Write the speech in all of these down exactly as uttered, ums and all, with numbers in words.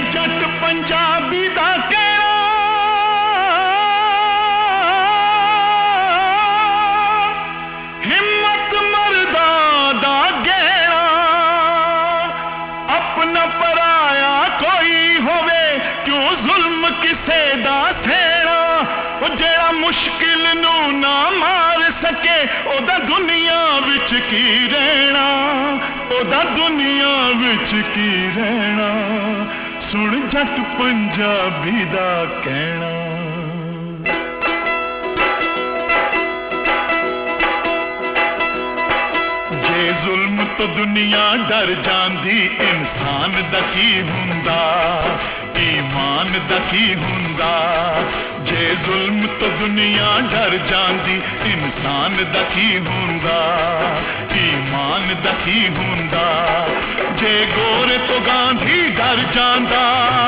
जट पंजाबी दा कहना हिम्मत मर्दा दा गहना अपना पराया कोई होवे क्यों जुल्म किसे दा सेना जेड़ा मुश्किल नू ना मार सके ओदा दुनिया विच की रहना ओदा दुनिया विच की रहना सुन जट पंजाबी दा कहना जे जुल्म तो दुनिया डर जांदी इंसान दा की हुंदा ईमान दा की हुंदा जे जुल्म तो दुनिया डर जांदी इंसान दा की हुंदा ईमान दा की हुंदा जे गोरे तो गांधी डर जांदा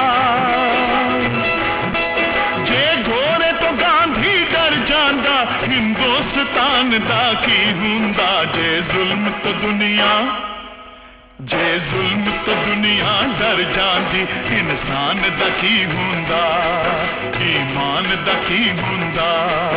जे गोरे तो गांधी डर जांदा हिंदुस्तान दा की हुंदा जे जुल्म तो दुनिया जे जुल्म तो दुनिया डर जांदी इंसान दा की हुंदा ईमान दा की हुंदा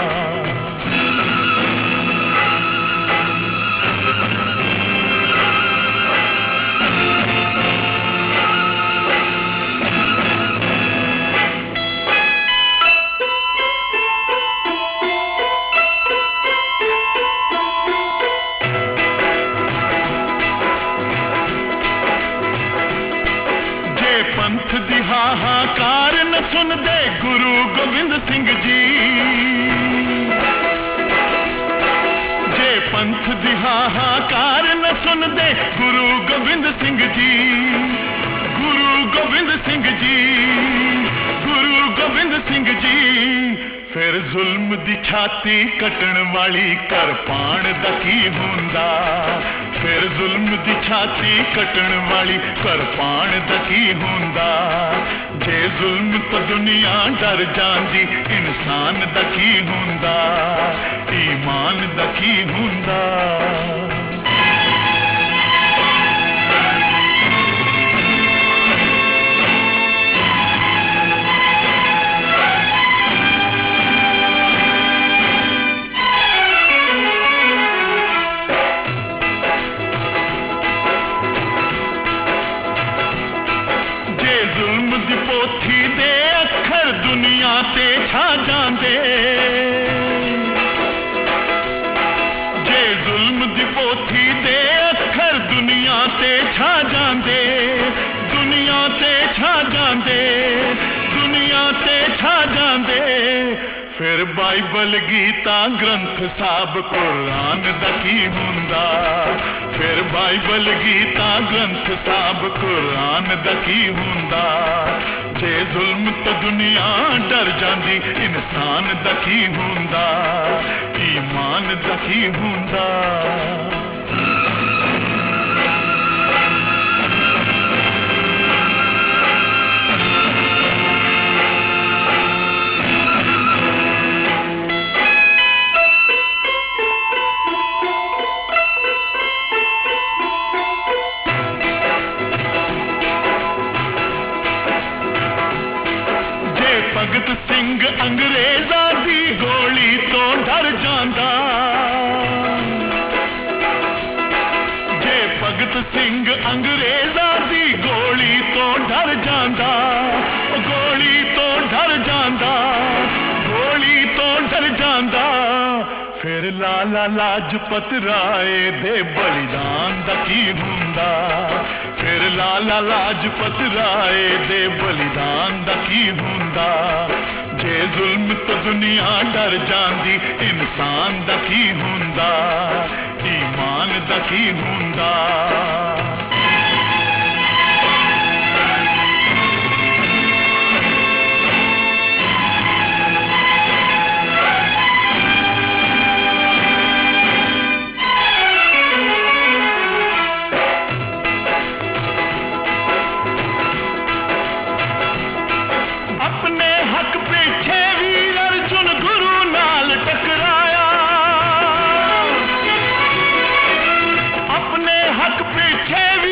पंथ दी हाहाकार न सुन दे गुरु गोविंद सिंह जी जे पंथ दी हाहाकार न सुन दे गुरु गोविंद सिंह जी गुरु गोविंद सिंह जी गुरु गोविंद सिंह जी फिर जुल्म दी छाती कटण वाली करपान दा की हुंदा फिर जुल्म दी छाती कटण वाली करपान दा की हुंदा जे जुल्म तो दुनिया डर जांदी इंसान दा की हुंदा ईमान दा की हुंदा पोथी दे अखर दुनिया ते छा जांदे जे जुल्म दी पोथी दे अखर दुनिया ते छा जांदे दुनिया ते छा जांदे दुनिया ते छा जांदे फिर बाइबल गीता ग्रंथ साहब कुरान दा की हुंदा फिर बाइबल गीता ग्रंथ साहब कुरान दा की हुंदा जे जुल्म तो दुनिया डर जांदी इंसान दा की हुंदा ईमान दा की हुंदा भगत सिंह अंग्रेजा दी गोली तो डर जांदा जे भगत सिंह अंग्रेजा दी गोली तो डर जांदा गोली तो डर जांदा गोली तो डर जांदा फिर लाला लाजपत राय दे बलिदान दा की हुंदा फिर लाला लाजपत राय दे बलिदान दा की हुंदा जे जुल्म तो दुनिया डर जांदी इंसान दा की हुंदा ईमान दा की हुंदा Heavy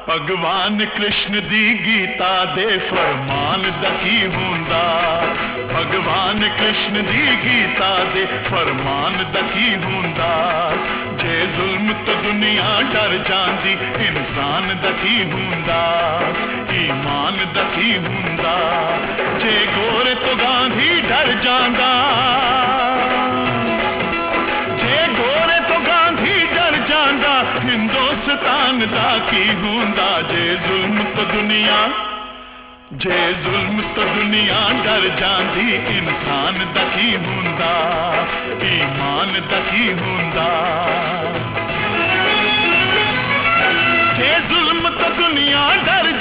भगवान कृष्ण दी गीता दे फरमान दा की हुंदा भगवान कृष्ण दी गीता दे फरमान दा की हुंदा जे जुल्म तो दुनिया डर जांदी इंसान दा की हुंदा ईमान दा की हुंदा जे गोरे तो गांधी डर जांदा जे गोरे तो गांधी डर जांदा हिंदुस्तान दा की हुंदा जे जुल्म तो दुनिया जे जुल्म तो दुनिया डर जांदी इंसान दा की हुंदा ईमान दा की हुंदा जे जुल्म तो दुनिया डर